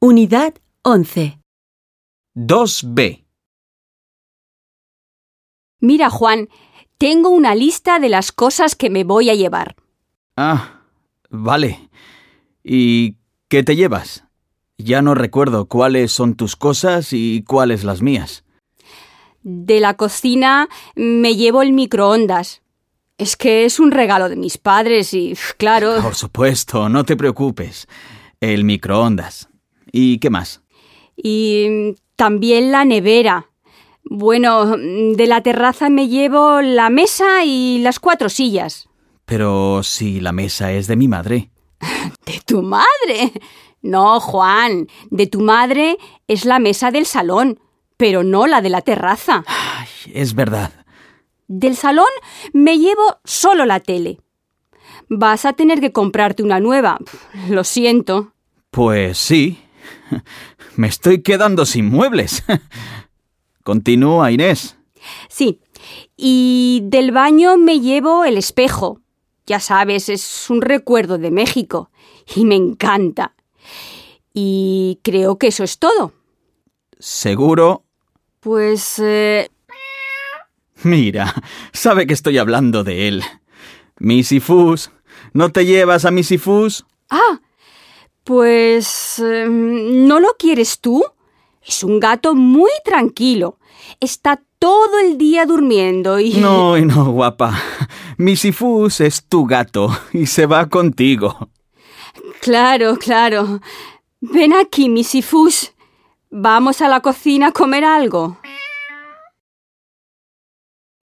Unidad 11. 2B. Mira, Juan, tengo una lista de las cosas que me voy a llevar. Ah, vale. ¿Y qué te llevas? Ya no recuerdo cuáles son tus cosas y cuáles las mías. De la cocina me llevo el microondas. Es que es un regalo de mis padres y, claro... Por supuesto, no te preocupes. El microondas. ¿Y qué más? Y también la nevera. Bueno, de la terraza me llevo la mesa y las 4 sillas. Pero si la mesa es de mi madre. ¿De tu madre? No, Juan, de tu madre es la mesa del salón, pero no la de la terraza. Ay, es verdad. Del salón me llevo solo la tele. Vas a tener que comprarte una nueva. Lo siento. Pues sí. Me estoy quedando sin muebles. Continúa, Inés. Sí, y del baño me llevo el espejo. Ya sabes, es un recuerdo de México y me encanta. Y creo que eso es todo. ¿Seguro? Pues... Mira, sabe que estoy hablando de él. Missy Fus. ¿No te llevas a Missy Fus? Ah, pues... ¿no lo quieres tú? Es un gato muy tranquilo. Está todo el día durmiendo y... No, guapa. Missy Fus es tu gato y se va contigo. Claro, claro. Ven aquí, Missy Fus. Vamos a la cocina a comer algo.